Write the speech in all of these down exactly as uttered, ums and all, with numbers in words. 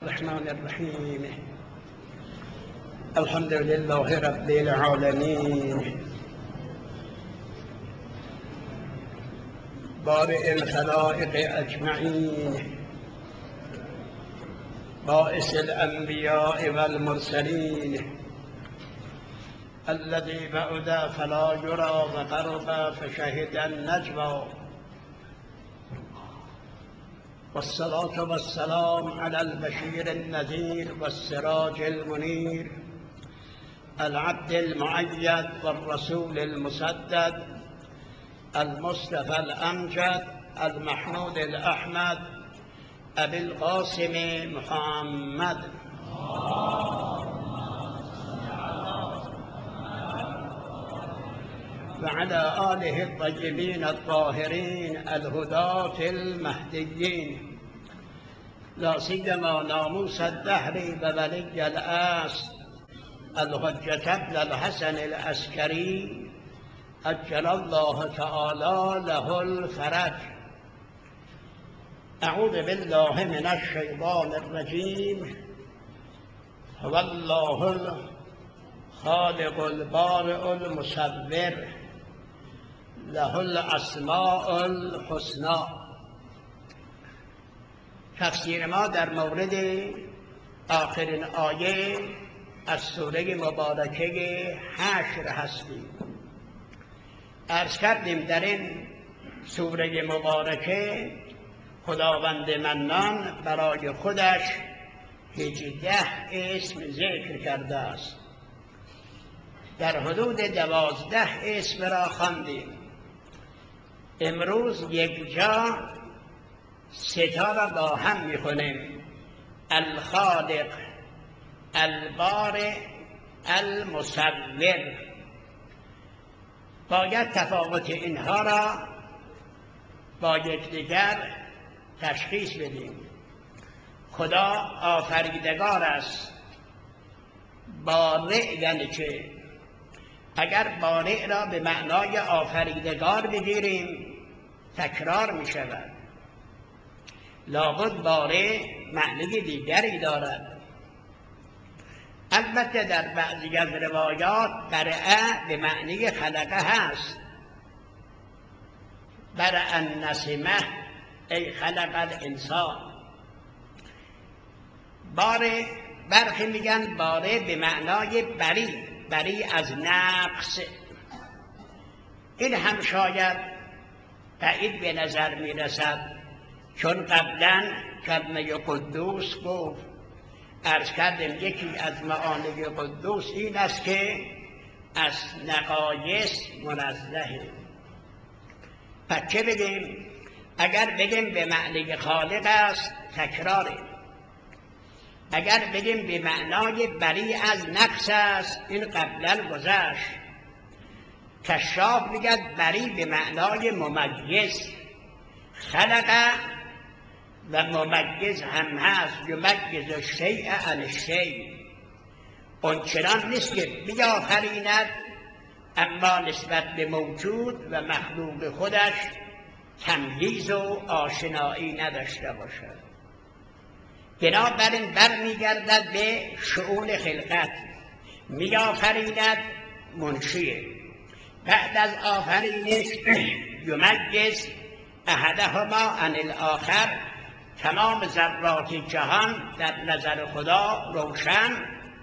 الرحمن الرحيم. الحمد لله رب العالمين، بارئ الخلائق أجمعين، بائس الأنبياء والمرسلين، الذي بعد فلا يرى وقرب فشهد النجوى، والصلاة والسلام على البشير النذير والسراج المنير، العبد المؤيد والرسول المسدد، المصطفى الأمجد، المحمود الأحمد، أبي القاسم محمد. وعلى آله الطيبين الطاهرين الهداة المهديين، لا سيما ناموس الدهر وولي الأصل الحجة بن الحسن العسكري أجل الله تعالى له الفرج. أعوذ بالله من الشيطان الرجيم. هو الله الخالق البارئ المصور، له الاسماء الحسنى. تفسیر ما در مورد آخرین آیه از سوره مبارکه حشر هستیم. عرض کردیم در این سوره مبارکه خداوند منان برای خودش هجده اسم ذکر کرده است. در حدود دوازده اسم را خواندیم. امروز یک جا ستا را با هم میخونیم: الخالق، البارئ، المصور. باید تفاوت اینها را با یکدیگر تشخیص بدیم. خدا آفریدگار است. بارئ یعنی چه؟ اگر بارئ را به معنای آفریدگار بگیریم تکرار می شود. لابد بارئ معنی دیگری دارد. البته در بعضی از روایات برئ به معنی خلقه هست. برئ النسمه ای خلق الانسان. بارئ برخی میگن بارئ به معنای بری، بری از نقص. این هم شاید بعید به نظر می رسد، چون قبلا کلمه قدوس گفت. عرض کردم یکی از معانی قدوس این است که از نقایص منزهه. پس چه بگیم؟ اگر بگیم به معنی خالق است تکراره. اگر بگیم به معنای بری از نقص است این قبلا گذشت. کشاف میگد بری به معنای ممیز. خلق و ممیز هم هست. یمیز الشیء عن الشیء. اون چنان نیست که بیافریند اما نسبت به موجود و مخلوق خودش تمییز و آشنایی نداشته باشد. بنابراین بر میگردد به شؤون خلقت. میآفریند منشیه. بعد از آفرینش یمیز احدهما عن الاخر. تمام ذرات جهان در نظر خدا روشن.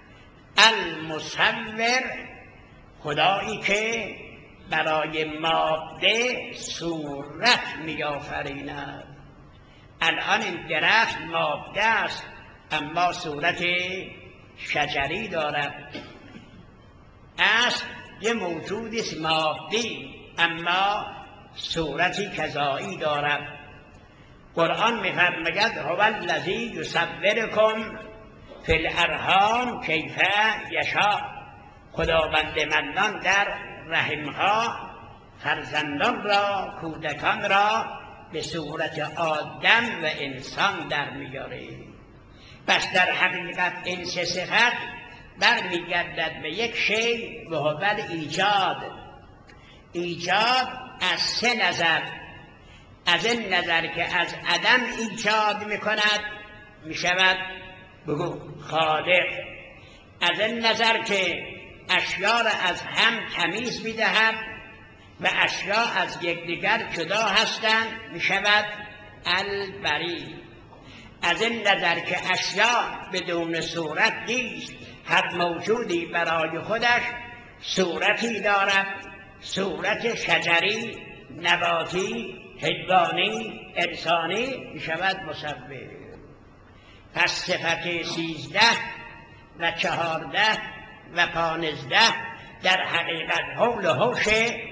المصور، خدایی که برای ماده صورت میآفریند. الان این درخت ماده است اما صورت شجری دارد. اصل یه موجودی است مادی اما صورتی کذایی دارد. قرآن می‌فرماید هو الذی یصورکم فی الارحام کیف یشاء. خداوند منان در رحم‌ها فرزندان را، کودکان را به صورت آدم و انسان در میاره. پس در حقیقت این سه صفت برمیگردد به یک شی و هو ایجاد. ایجاد از سه نظر. از این نظر که از عدم ایجاد میکند میشود بگو خالق. از این نظر که اشیا را از هم تمیز می‌دهد و اشیا از یکدیگر جدا هستند می‌شود البری. از این نظر که اشیا بدون صورت نیست، هر موجودی برای خودش صورتی دارد، صورت شجری، نباتی، حیوانی، انسانی می‌شود مصور. پس صفت سیزده و چهارده و پانزده در حقیقت حول و حوش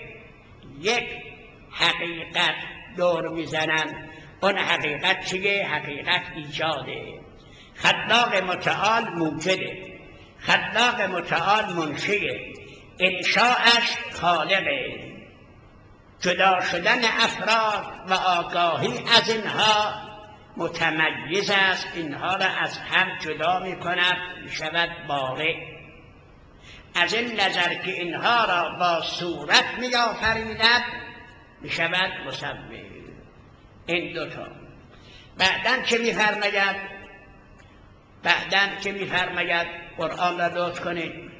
یک حقیقت دور میزنن. اون حقیقت چیه؟ حقیقت ایجاده. خلاق متعال موجده، خلاق متعال منشیه، انشاءش خالقه. جدا شدن افراد و آگاهی از اینها متمیز است، اینها را از هم جدا می کند، می شود بارع. از این نظر که اینها را با صورت می آفریند می شود مصور. این دوتا. بعدن که می فرماید بعدن که می فرماید قرآن را لطف کنید،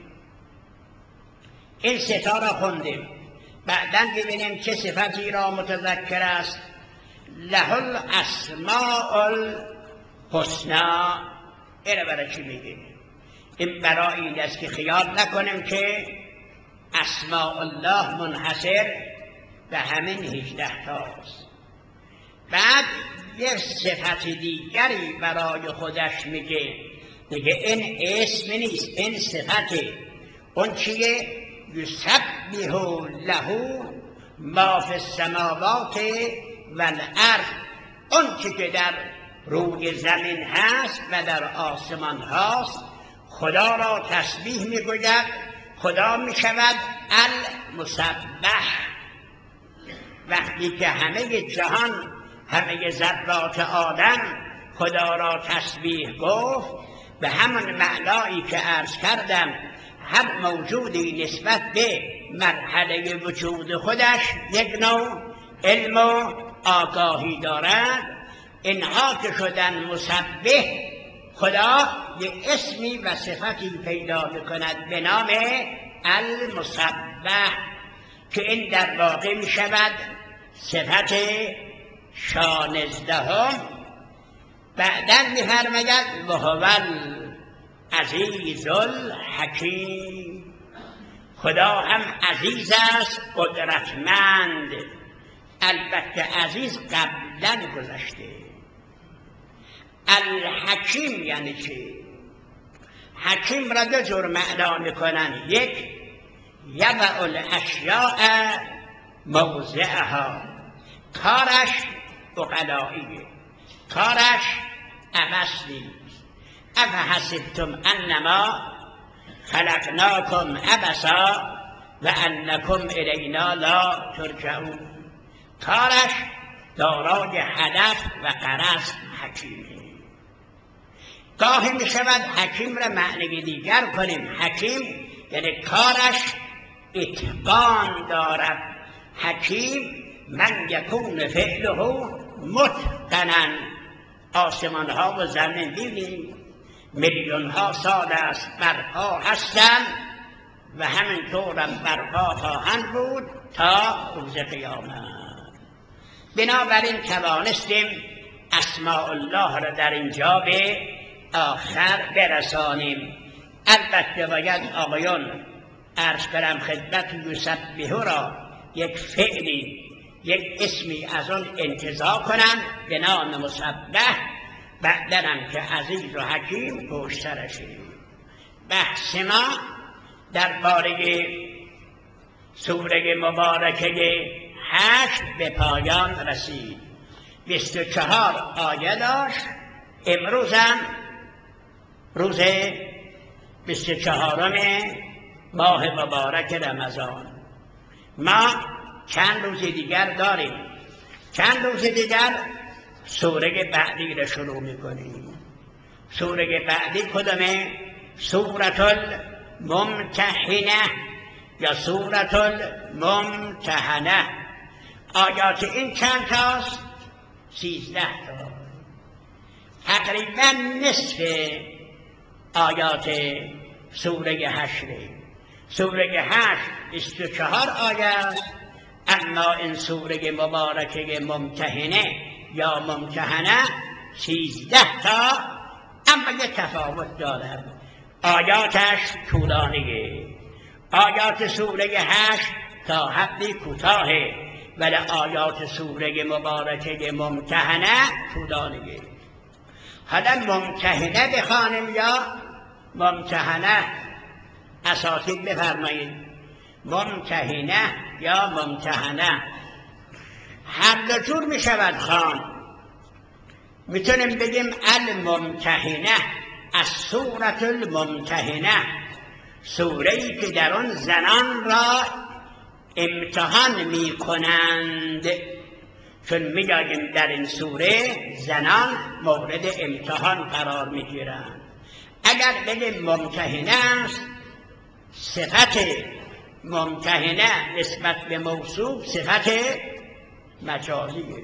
این ستا را خوندیم، بعدن ببینیم چه صفتی را متذکر است. له الاسماء الحسنی. این برای چی میگه؟ این برای این است که خیال نکنیم که اسماء الله منحصر به همین هجده تاست. بعد یک صفت دیگری برای خودش میگه، میگه این اسم نیست، این صفته. اون چیه؟ یسبح له ما فی السماوات والارض. اون چی که در روی زمین هست و در آسمان هست خدا را تسبیح میگوید. خدا میشود المسبح. وقتی که همه جهان، همه ذرات آدم خدا را تسبیح گفت، به همون معنایی که عرض کردم، هر موجودی نسبت به مرحله وجود خودش یک نوع علم و آگاهی دارد. اینها که شدن مسبح، خدا یک اسمی و صفتی پیدا میکند به نام المسبح، که این در واقع می شود صفت شانزدهم. بعدن می فرماید وهو العزیز الحکیم. خدا هم عزیز است، قدرتمند. البته عزیز قبلا گذشته. الحکیم یعنی چی؟ حکیم را دو جور معنا میکنن. یک، یضع الاشیاء موضعها. کارش عقلاییه، کارش عبث نیست. افحسبتم انما خلقناکم عبثا و انکم الینا لا ترجعون. کارش دارای هدف و غرض حکیمه. گاهی می شود حکیم را معنی دیگر کنیم. حکیم یعنی کارش اتقان دارد. حکیم من یکون فعله متقنا. آسمان ها و زمین بینید میلیون ها سال است برپا هستند و همینطورم برپا خواهند بود تا روز قیامت. بنابراین توانستیم اسماء الله را در اینجا به آخر برسانیم. البته باید آقایان عرض کنم خدمت یسبحه را یک فعلی، یک اسمی از آن انتزاع کنم به نام مسبح. بعدنم که عزیز و حکیم پشت سرشه. بحث ما درباره سوره مبارکه هشت به پایان رسید. بیست و چهار آیه داشت. امروزم روز بیست و چهارم ماه مبارک رمضان. ما چند روز دیگر داریم. چند روز دیگر سوره بعدی را شروع میکنیم. سوره بعدی کدامه؟ سورة الممتحنه یا سورة الممتحنه. آیات این چند تاست؟ سیزده تا. تقریبا نصف آیات سوره حشره. سوره حشر بیست و چهار آیه است، اما این سوره مبارکه ممتحنه یا ممتحنه سیزده تا، اما یه تفاوت دارد. آیاتش طولانیه. آیات سوره حشر تا حدی کوتاهه، ولی آیات سوره مبارکه ممتحنه طولانیه. حالا ممتحنه بخوانیم یا ممتحنه؟ اساتید بفرمایید، ممتحنه یا ممتحنه؟ هر دو جور می شود خواند. میتونیم بگیم الممتحنه، السورة الممتحنه، سوره‌ای که در آن زنان را امتحان می کنند، چون میگیم در این سوره زنان مورد امتحان قرار میگیرند. اگر بگیم ممتحنه است، صفت ممتحنه نسبت به موصوف صفت مجازیه.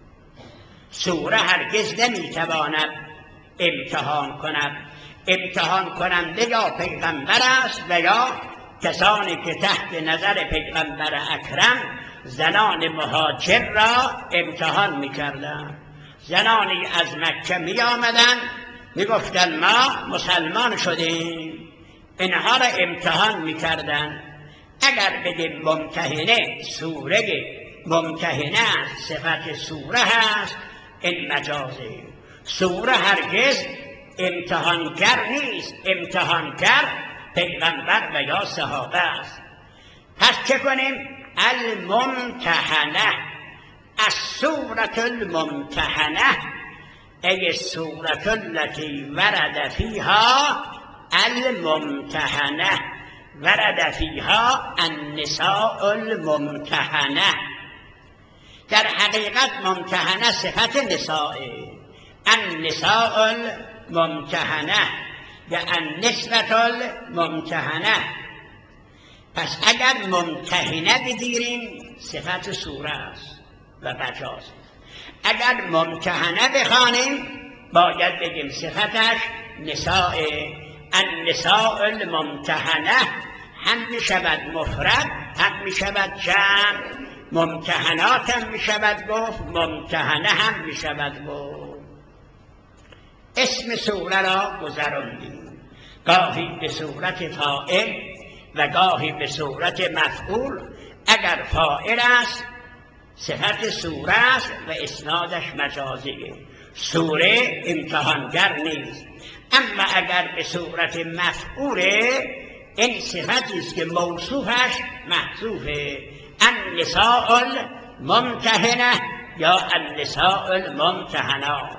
سوره هرگز نمیتواند امتحان کند. امتحان کننده یا پیغمبر است و یا کسانی که تحت نظر پیغمبر اکرم زنان مهاجر را امتحان میکردند. زنانی از مکه می آمدن می گفتن ما مسلمان شدیم، اینها را امتحان میکردن. اگر بگیم ممتحنه، سوره ممتحنه صفت سوره هست، این مجازه. سوره هرگز امتحانگر نیست، امتحانگر پیغمبر و یا صحابه است. پس چه کنیم؟ الممتحنه، السورة الممتحنه، ای السورة التي ورد فيها الممتحنه، ورد فيها النساء الممتحنه. در حقیقت ممتحنه صفت نساء، النساء الممتحنه یا النسبة الممتحنه. پس اگر ممتحنه بگیریم صفت سوره است و مجاز. اگر ممتحنه بخوانیم باید بگیم صفتش نساء، النساء الممتحنه. هم می شود مفرد، هم می شود جمع. ممتحنات هم می شود گفت، ممتحنه هم می شود گفت. اسم سوره را گذراندیم، گاهی به صورت فاعل و گاهی به صورت مفعول. اگر فاعل است صفت سوره است و اسنادش مجازیه. سوره امتحانگر نیست. اما اگر به صورت مفعوله، این صفتی است که موصوفش محذوفه، النساء الممتحنه یا النساء الممتحنات.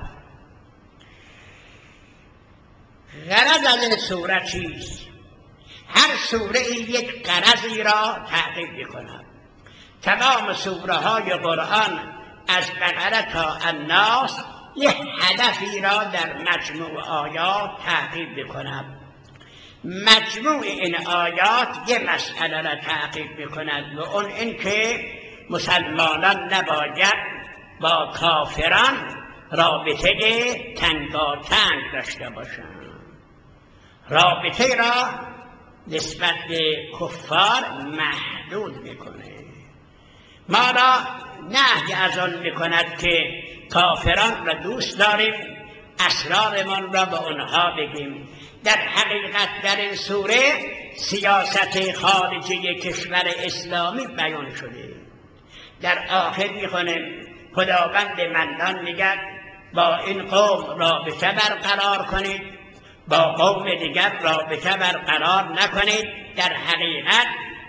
غرض از این سوره چیست؟ هر سوره یک غرضی را تحقیق می‌کند. تمام سوره های قرآن از بقره تا الناس یک هدفی را در مجموع آیات تحقیق می‌کند. مجموع این آیات یک مسئله را تحقیق می‌کند و اون این که مسلمانان نباید با کافران رابطه تنگاتنگ داشته باشند. رابطه را نسبت به کفار محدود میکنه. ما را نهی از آن میکند که کافران را دوست داریم، اسرارمان را به آنها بگیم. در حقیقت در این سوره سیاست خارجی کشور اسلامی بیان شده. در آخر میخونیم خداوند منان میگه با این قوم رابطه برقرار کنید، با قوم دیگر رابطه برقرار نکنید. در حقیقت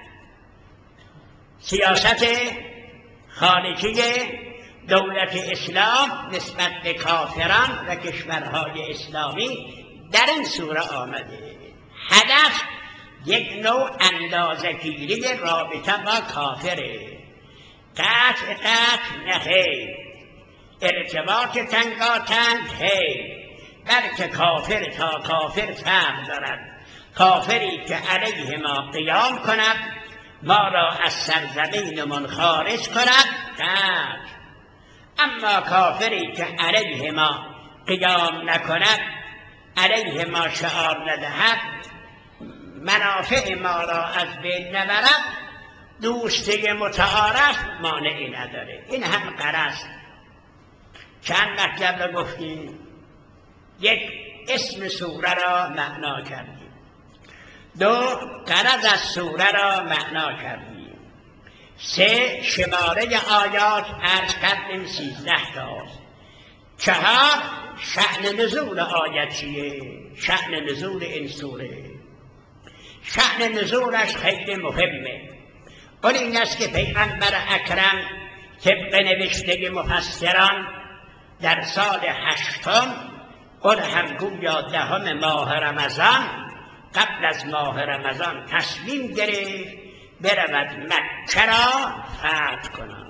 سیاست خارجی دولت اسلام نسبت به کافران و کشورهای اسلامی در این سوره آمده. هدف یک نوع اندازه‌گیری رابطه با کافره. قطع قطع نه، ارتباط تنگاتنگ هی، بلکه کافر تا کافر فرق دارد. کافری که علیه ما قیام کند، ما را از سرزمینمان خارج کند، قطع. اما کافری که علیه ما قیام نکند، علیه ما شعار ندهد، منافع ما را از بین نبرد، دوستی متعارف مانعی نداره. این هم غرض. چند مطلب را گفتیم. یک، اسم سوره را معنا کردیم. دو، غرض از سوره را معنا کردیم. سه، شماره آیات عرض کردیم سیزده تاست. چهار، شأن نزول آیت چیه؟ شأن نزول این سوره، شأن نزولش خیلی مهمه. اون این است که پیغمبر اکرم طبق نوشته مفسران در سال هشتم، اون هم گویا دهم ماه رمضان، قبل از ماه رمضان تصمیم گرفت برود مکه را فتح کند.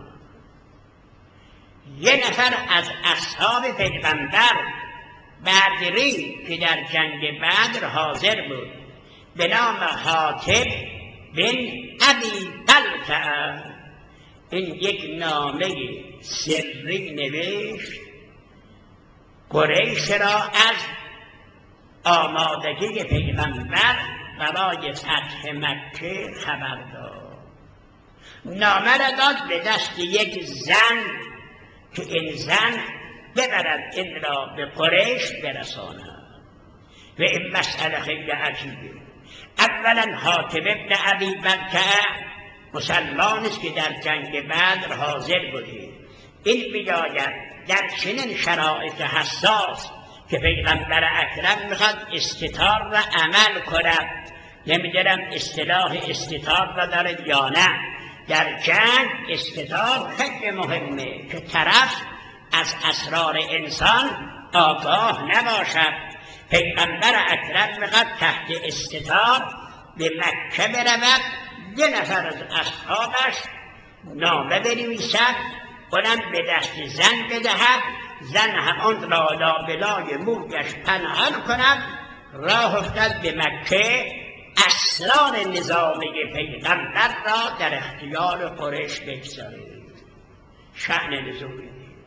یه نفر از اصحاب پیغمبر بدری که در جنگ بدر حاضر بود به نام حاطب بن ابی بلتعه، این یک نامه سری نوشت، قریش را از آمادگی پیغمبر برای فتح مکه خبر داد. نامه را داد به دست یک زن که این زن ببرد این را به قریش برساند. و این مسئله خیلی عجیبه. اولا حاطب ابن ابی بلتعه مسلمان است که در جنگ بدر حاضر بوده. این بیاید در چنین شرایط حساس که پیغمبر اکرم میخواد استتار را عمل کند، نمیدونم اصطلاح استتار را دارد یا نه، در جنگ استتار خیلی مهمه که طرف از اسرار انسان آگاه نباشد. پیغمبر اکرم میخواد تحت استتار به مکه برود، یه نفر از اصحابش نامه بنویسد، اونم به دست زن بدهد، زن همون را لابلای مویش پنهان کند، راه افتاد به مکه، اسرار نظامی پیغمبر را در اختیار قریش بگذارید. شأن نزول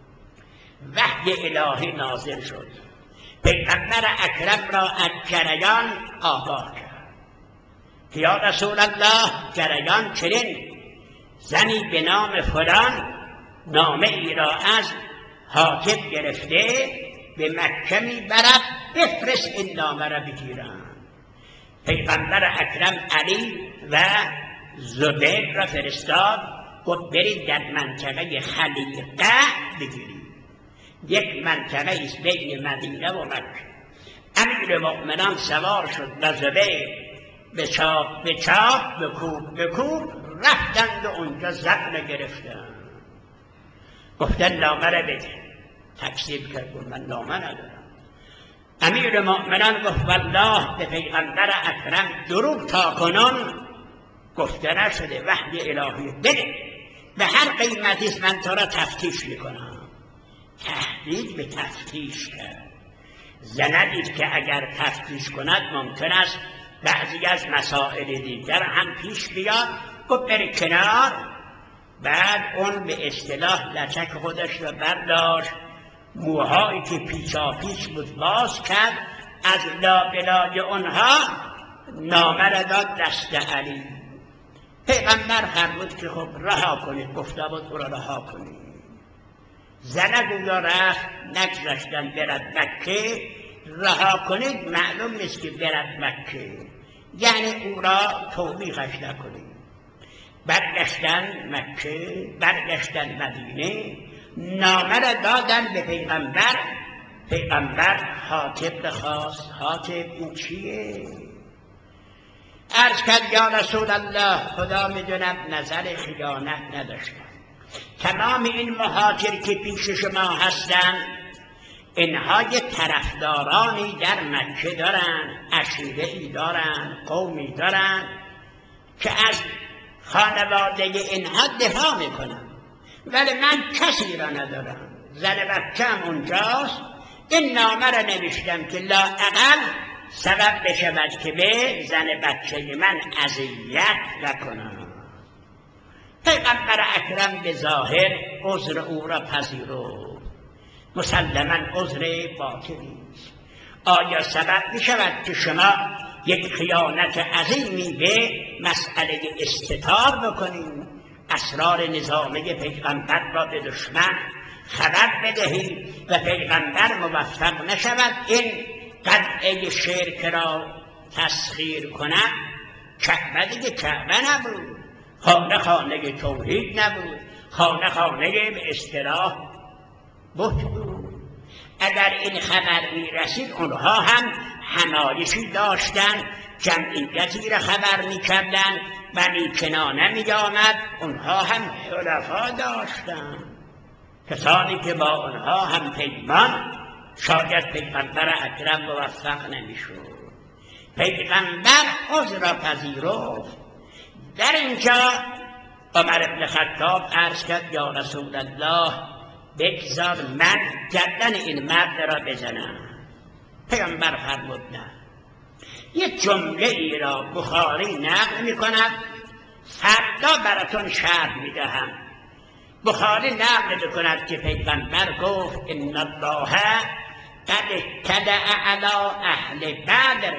وحی الهی نازل شد. پیغمبر اکرم را از جریان آگاه کرد که یا رسول الله، جریان چنین، زنی به نام فلان نامه ای را از حاطب گرفته به مکه می برد، بفرست این نامه را بگیرن. پیغمبر اکرم علی و زبیر را فرستاد و برید در منطقه خلیقه بگیرید. یک منطقه است بین مدینه و مکه. امیر مؤمنان سوار شد و زبیر به چاپ به چاپ به کوب به کوب رفتند و اونجا زن گرفتند. گفتن نامه را بده. تکذیب کرد، من نامه ندارم. امیر مؤمنان گفت والله به پیغمبر اکرم دروغ تا کنون گفته نشده، وحی الهی بده، به هر قیمتی من تو را تفتیش میکنم. تهدید به تفتیش کرد. زن دید که اگر تفتیش کند ممکن است بعضی از مسائل دیگر هم پیش بیاد، گفت بری کنار. بعد اون به اصطلاح لچک خودش را برداشت، موهایی که پیچا پیچ بود باز کرد، از لابلای اونها نامه را داد دست علی. پیغمبر فرمود که خب رها کنید، گفته بود او را رها کنید. زنه گویا رفت، نگذاشتن برد مکه. رها کنید معلوم نیست که برد مکه، یعنی او را توبیخش نکنید. برگشتن مکه، برگشتن مدینه، نامه را دادن به پیغمبر. پیغمبر حاطب خواست. حاطب این چیه؟ عرض کرد یا رسول الله، خدا میدوند نظر خیانت نداشتم. تمام این مهاجر که پیش شما هستند، اینها یه طرفدارانی در مکه دارن، عشیره ای دارن، قومی دارن که از خانواده اینها دفاع میکنن، ولی من کسی را ندارم. زن بچه‌م اونجاست. این نامه را نوشتم که لااقل سبب بشود که به زن بچه من اذیت نکنم. پیغمبر اکرم به ظاهر عذر او را پذیرفت. مسلماً عذر باطلی است. آیا سبب می شود که شما یک خیانت عظیمی به مسئله استتار بکنید، اسرار نظامی پیغمبر را به دشمن خبر بدهید و پیغمبر موفق نشود این قلعه شرک را تسخیر کند؟ کعبه دیگه کعبه نبود، خانه خانه توحید نبود، خانه خانه به اصطلاح بت بود. اگر این خبر می رسید اونها هم همایشی داشتن، جمعیتی را خبر می کردن، بنی کنانه می آمد، اونها هم حلفا داشتن، کسانی که با اونها هم پیمان، شاید پیغمبر اکرم موفق نمی شد. پیغمبر عذر را پذیرفت. در اینجا عمر بن خطاب عرض کرد یا رسول الله بگذار من گردن این مرد را بزنم. پیغمبر فرمود نه. یک جمله ای را بخاری نقل می کند، فردا براتون شرح می دهم. بخاری نقل می کند که پیغمبر گفت ان الله قد ابتدأ علی اهل بدر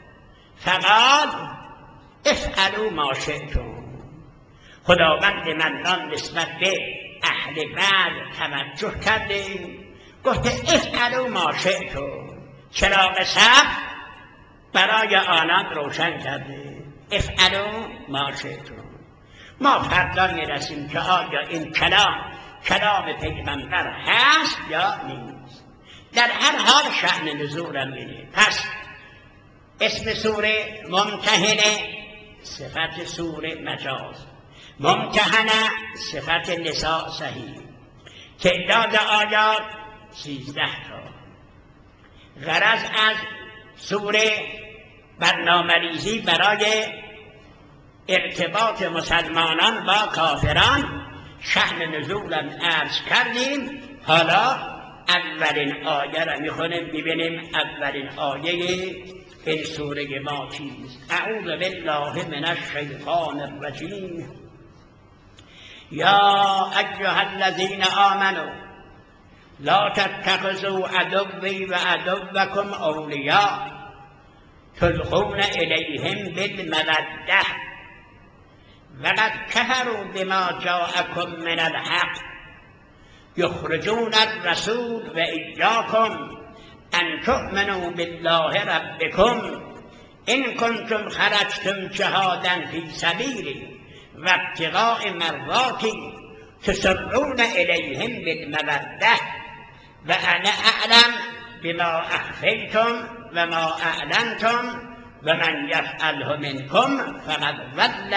فقال افعلوا ما شئتم. خداوند منان نسبت به اهل بدر توجه کرده، گفته افعلوا ما شئتم، چراغ سبز برای آنان روشن کرده، افعلوا ما شئتم. ما فردا میرسیم که آیا این کلام کلام پیغمبر هست یا نیست. در هر حال شأن نزولم اینه. پس اسم سوره ممتحنه، صفت سوره مجاز، ممتحنه صفت نساء صحیح، تعداد آیات سیزده تا. غرض از سوره برنامه‌ریزی برای ارتباط مسلمانان با کافران. شأن نزولم عرض کردیم، حالا اولین آیه را میخونیم، ببینیم اولین آیه این سوره ما چیست. اعوذ بالله من الشیطان الرجیم. یا ایها الذین آمنوا لا تتخذوا عدوی و عدوکم اولیاء تلقون الیهم بالمودة وقد کفروا بما جاءکم من الحق یخرجون الرسول و ایاکم ان تؤمنوا بالله ربکم ان کنتم خرجتم جهادا فی سبیلی و ابتغاء مرضاتی تسرون الیهم بالمودة و انا اعلم بما اخفیتم و ما اعلنتم و من یفعله منکم فقد ضل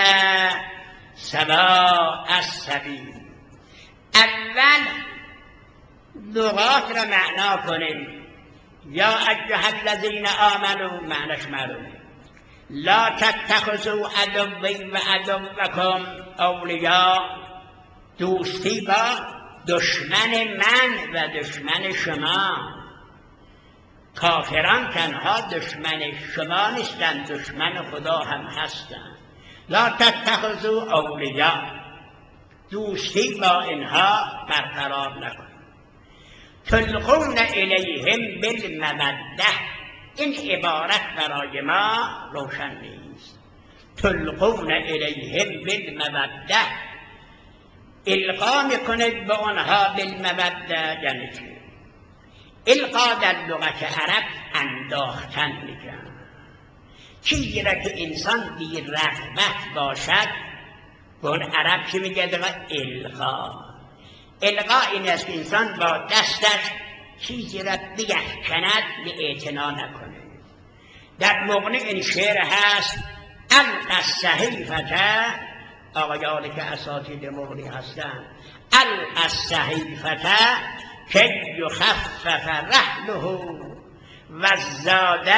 سواء السبیل. اول لغات را معنا کنیم. یا ایها الذین آمنوا معناش معلومه. لا تتخذوا عدوی و عدوکم اولیاء، دوستی با دشمن من و دشمن شما. کافران تنها دشمن شما نیستند، دشمن خدا هم هستند. لا تتخذوا اولیاء، دوستی با اینها برقرار نکنید. تلقون الیهم بالمودة، این عبارت برای ما روشن نیست. تلقون الیهم بالمودة، القا میکنید به آنها بالمودة یعنی چی؟ القا در لغت عرب انداختن میگن. چیزی را که انسان بی رغبت باشد به اون عرب چی میگه؟ القا. القا این است که انسان با دستش چیزی را بیفکند، اعتنا نکنه. در مغنی این شعر هست القی الصحیفة، آقایانی که اساتید مغنی هستند، القی الصحیفة که یخفف رحله و زاد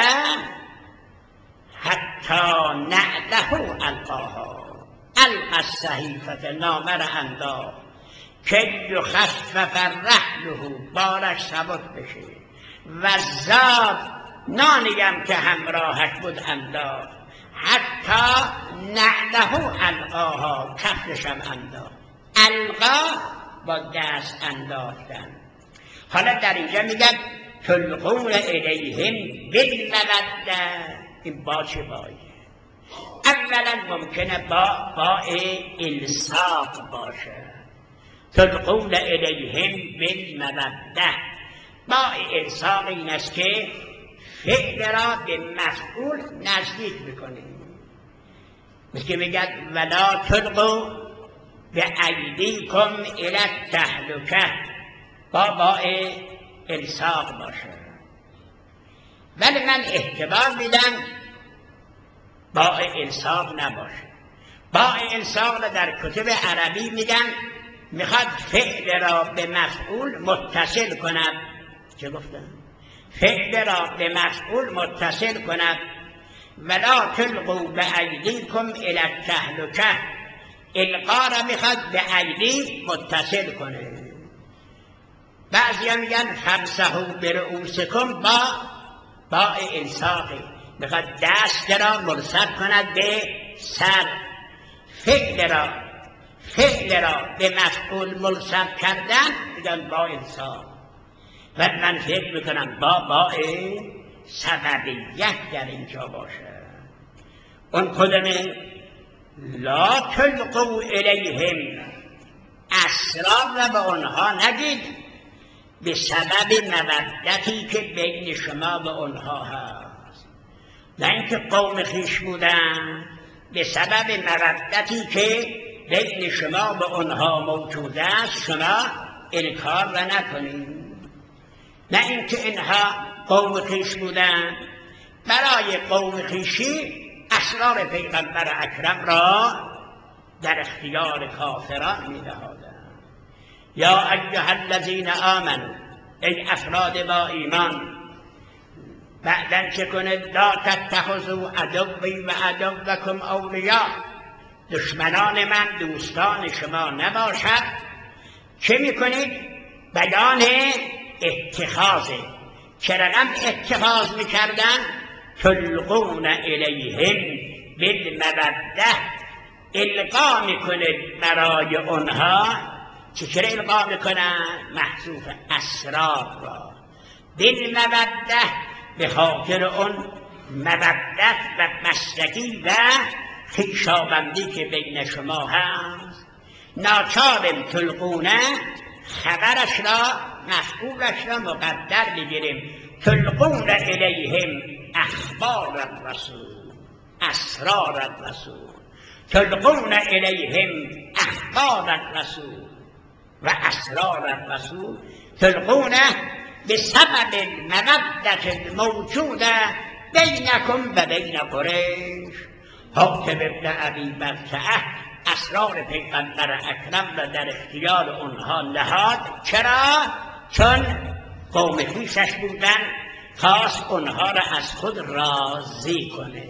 حتی نعله القاها. القی الصحیفة، نامه را انداخت، که یخفف رحله، بارش ثبت بشه، و زاد، نانیم که همراهش بود انداخت، حتی نعله القاها، کفشم انداخت. القا با دست انداختن. حالا در اینجا میگن تلقون الیهم بالمودة. این با چه بایی؟ اولا ممکنه با با الصاق باشه، تلقون الیهم بالمودة. با الصاق این است که فعل را به مفعول نزدیک بکنیم، مثل که میگد ولا تلقوا بایدیکم الی التهلکه، با با الصاق باشه. ولی من احتمال میدم با الصاق نباشه. با الصاق را در کتب عربی میگن میخواد فعل را به مفعول متصل کند. چه گفتم؟ فعل را به مفعول متصل کند. ولا تلقوا بایدیکم الی التهلکه، القا را میخواد به ایدی متصل کنه. بعضی هم میگن فامسحوا برؤوسکم، با با الصاقی میخواد دست را مرسل کند به سر. فعل را فعل را به مفعول مرسل کردن میگن با الصاق. و من فکر میکنم با با سببیت در اینجا باشه. اون کدومه؟ لا تلقوا الیهم، اسرار را به آنها نگید به سبب مودتی که بین شما و آنها هست. نه اینکه قوم خویش بودن، به سبب مودتی که بین شما و آنها موجود است شما انکار را نکنید. نه اینکه اینها قوم خویش بودن، برای قوم خویشی اسرار پیغمبر اکرم را در اختیار کافران می‌نهادند. یا ایها الذین آمنوا، ای افراد با ایمان، بعدن چه کنید؟ لا تتخذوا عدوی و عدوکم اولیاء، دشمنان من دوستان شما نباشد. چه میکنید؟ بیان اتخاذه. چه رقم اتخاذ میکردن؟ تلقون الیهم بالمودة، القا میکنید برای اونها. چه چرا القا میکنن؟ محذوف اسرار را بالمودة، به خاطر اون مودت و مشرکی و خویشاوندی که بین شما هست. ناچارم تلقونه خبرش را مفعولش را مقدر بگیریم. تلقون الیهم اخبار الرسول، اسرار الرسول. تلقون الیهم اخبار الرسول و اسرار الرسول. تلقونه بسبب المودة الموجودة بینکم و بین قریش. حاتم ابن ابی بلتعه اسرار پیغمبر اکرم را در اختیار اونها نهاد. چرا؟ چون قوم خویشش بودن، خواست اونها را از خود راضی کنه.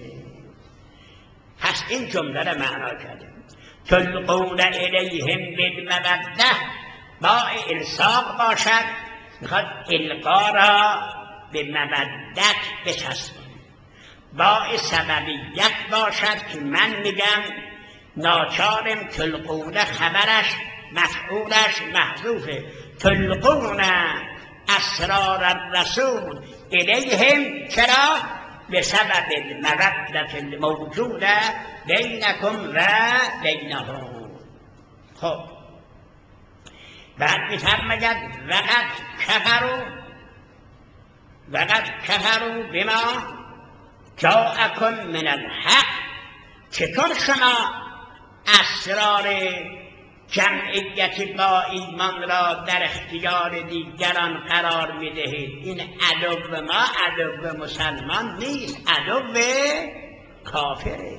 پس این جمله را معنا کردیم. تلقون الیهم بالمودة، با الصاق باشد، میخواد القا را به مودت بچسبونه. با سببیت باشد که من میگم ناچارم تلقونه خبرش مفعولش محذوفه. تلقون اسرار الرسول الیهم، چرا؟ به سبب المودة الموجوده بینکم و بینهم. خب بعد میفرماید وقد کفروا، وقد کفروا بما جاءکم من الحق. چطور شما اسرار جمعیت با ایمان را در اختیار دیگران قرار میدهید؟ این عدو ما عدو مسلمان نیست، عدو کافره.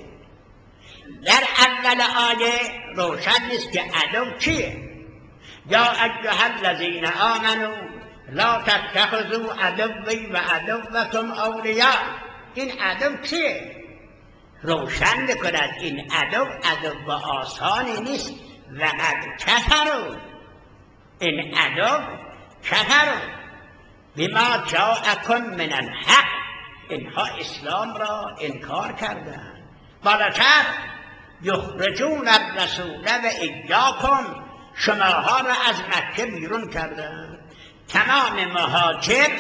در اول آیه روشن نیست که عدو چیه. یا ایها الذین آمنوا لا تتخذوا عدوی و عدوکم اولیاء. این عدو چیه؟ روشن بکند این عدو عدو آسانی نیست. وقد کفروا، این عدو کفروا بما جاءکم من الحق، اینها اسلام را انکار کردند. بالاتر یخرجون الرسول و ایاکم، شماها را از مکه بیرون کردند. تمام مهاجر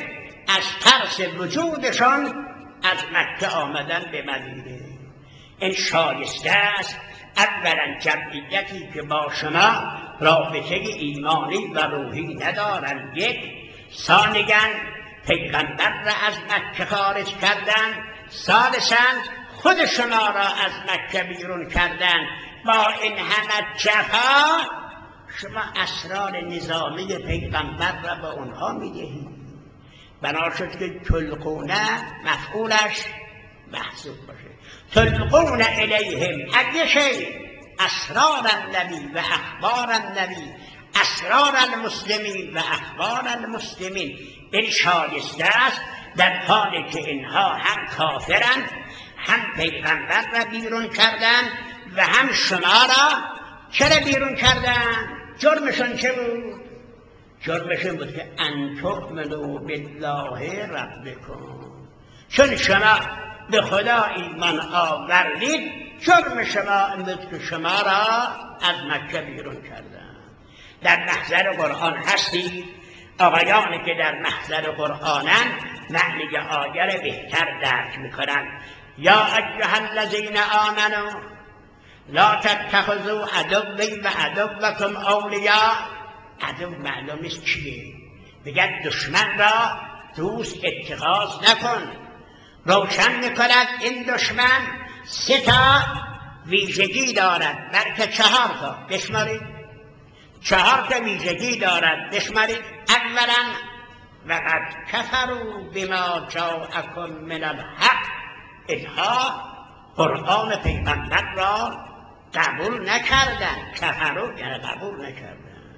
از ترس وجودشان از مکه آمدن به مدینه. این شایسته است اولا جمعیتی که با شما رابطه ایمانی و روحی ندارند، یک. ثانیاً پیغمبر را از مکه خارج کردن، ثالثاً خود شما را از مکه بیرون کردن. با این همه جفا شما اسرار نظامی پیغمبر را به اونها میدهید. بنا شد که تلقونه مفعولش محذوف باشه. تلقون الیهم اگه شی اسرار النبی و اخبار النبی، اسرار المسلمین و اخبار المسلمین. این شایسته است در حالی که اینها هم کافرند، هم پیغمبر را بیرون کردن و هم شما را چرا بیرون کردن؟ جرمشون چه بود؟ جرمشون بود که ان تؤمنوا بالله ربکم، چون شما به خدا ایمان آوردید جرم شما این بود که شما را از مکه بیرون کردن. در محضر قرآن هستید، آقایانی که در محضر قرآنن معنی آیه را بهتر درک میکنن. یا ایها الذین آمنوا لا تتخذوا عدوی و عدوکم اولیاء. عدو معلوم نیست چیه، بگه دشمن را دوست اتخاذ نکن. روشن میکند این دشمن سه تا ویژگی دارد، بلکه چهار تا بشمارید. چهار تا ویژگی دارد بشمارید. اولا وقد کفروا بما جاءکم من الحق، اینها قرآن پیغمبر را قبول نکردن. کفروا یعنی قبول نکردن.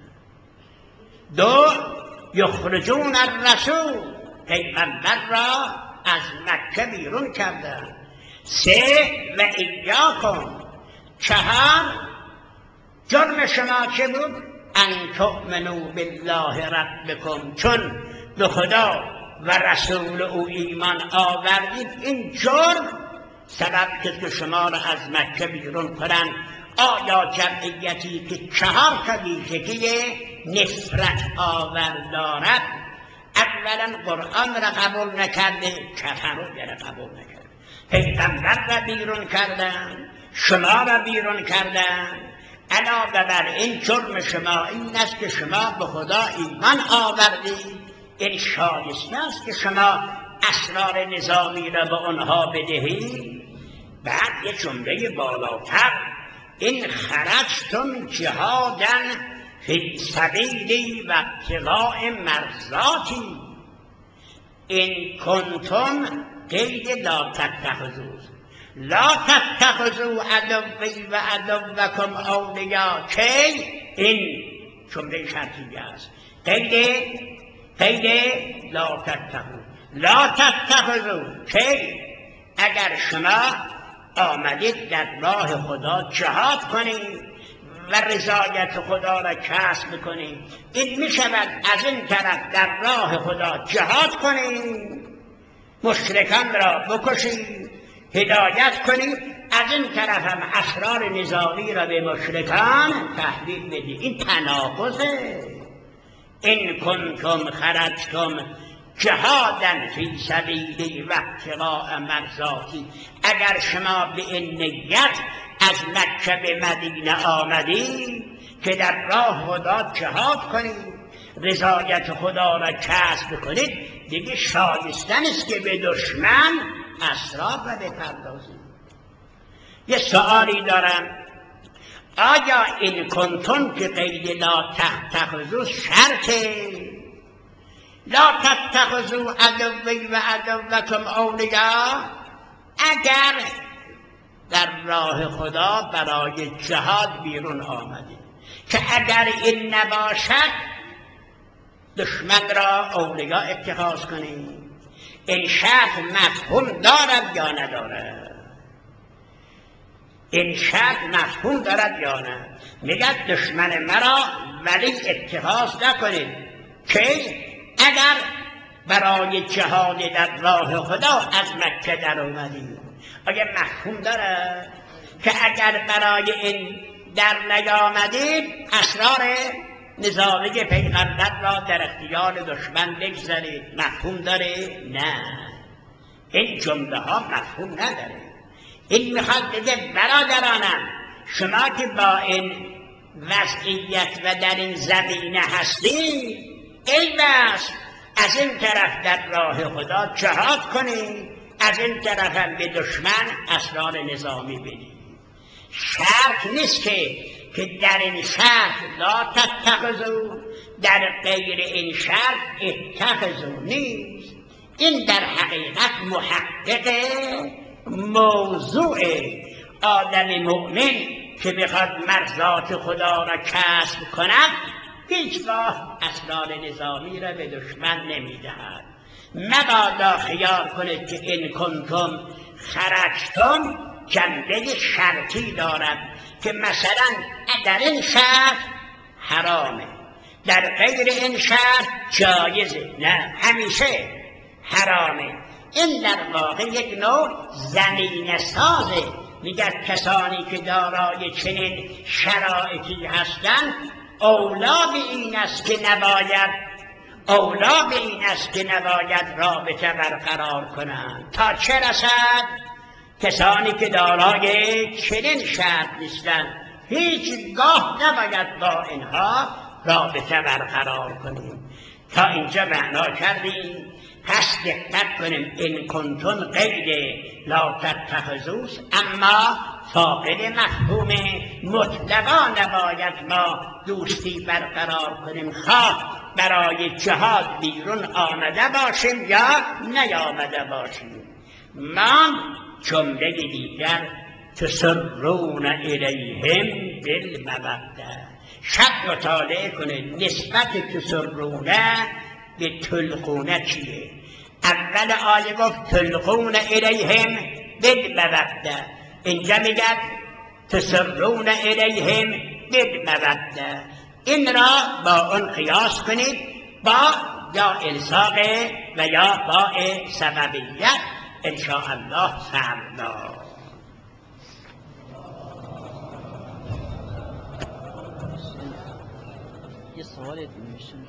دو یخرجون الرسول، پیغمبر را از مکه بیرون کردن. سه و ایاکم، چهار جرم شما چه بود؟ ان تؤمنوا بالله ربکم، چون به خدا و رسول او ایمان آوردید این جرم سبب که شما را از مکه بیرون کنند. آیا جمعیتی که چهار تا ویژگی نفرت آور دارد اولا قرآن را قبول نکرده، کفروا یعنی قبول نکرده، پیغمبر را بیرون کردن، شما را بیرون کردن. علاوه بر این جرم شما این است که شما به خدا ایمان آوردید. این شایسته است که شما اسرار نظامی را به آنها بدهید. بعد یه جمله بالاتر، این خرجتم جهادا فی سبیلی و ابتغاء مرضاتی. این کنتم قید لا تتخذوا لا تتخذوا عدوی و عدوکم اولیاء. کی؟ این جمله شرطیه است. قید قید لا تتخذوا لا تتخذوا کی؟ اگر شما آمدید در راه خدا جهاد کنید و رضایت خدا را کسب کنید، این می شود از این طرف در راه خدا جهاد کنید، مشرکان را بکشید، هدایت کنید، از این طرف هم اسرار نظامی را به مشرکان تحویل بدید. این تناقضه. این کنتم خرجتم جهادا فی سبیلی و ابتغاء مرضاتی، اگر شما به این نیت از مکه به مدینه آمدید که در راه خدا جهاد کنید، رضایت خدا را کسب کنید، دیگه شایسته است که به دشمن اسرار را بپردازید. یه سوالی دارم، آیا این کنتم که قید لا تتخذوا شرطه؟ لا تتخذوا عدوی و عدوکم اولیاء، اگر در راه خدا برای جهاد بیرون آمدید که اگر این نباشد دشمن را اولیاء اتخاذ کنید، این شرط مفهوم دارد یا ندارد؟ این شرط مفهوم دارد یا نه؟ میگه دشمن مرا ولی اتخاذ نکنید که اگر برای جهاد در راه خدا از مکه در اومدید. آیا مفهوم داره که اگر برای این در نیامدید اسرار نظامی پیغمبر را در اختیار دشمن بگذارید مفهوم داره؟ نه، این جمله ها مفهوم نداره. این میخواد بگه برادرانم شما که با این وضعیت و در این زمینه هستید، ای بس از این طرف در راه خدا جهاد کنید، از این طرف هم به دشمن اسرار نظامی بدید. شرط نیست که که در این شرط لا تتخذوا، در غیر این شرط اتخذوا نیست. این در حقیقت محقق موضوع آدم مؤمن که بخواد مرضات خدا را کسب کند هیچگاه اسرار نظامی را به دشمن نمیدهد. مبادا خیال کنید که این کنتم خرجتم جنبه شرطی دارد که مثلا در این شرط حرامه، در غیر این شرط جایزه. نه، همیشه حرامه. این در واقع یک نوع زمینه سازه. میگه کسانی که دارای چنین شرایطی هستند اولا به این است که نباید اولا به این است که نباید رابطه برقرار کنند. تا چه رسد؟ کسانی که دارای چنین شرط نیستند هیچگاه نباید با اینها رابطه برقرار کنیم. تا اینجا معنا کردیم. پس دقت کنیم این کنتون قید لا تتخذوست، اما فاقد مفهوم مطلقا نباید ما دوستی برقرار کنیم، خواه برای جهاد بیرون آمده باشیم یا نیامده باشیم. ما جمله دیگر تسرون الیهم بالموده، شب مطالعه کنید نسبت تسرونه به تلقونه چیه. اول آیه گفت تلقون الیهم بالموده، اینجا میگه تسرون الیهم بالموده. این را با اون قیاس کنید با یا الصاق و یا با سببیت انشاءالله فردا. یه سوال میشه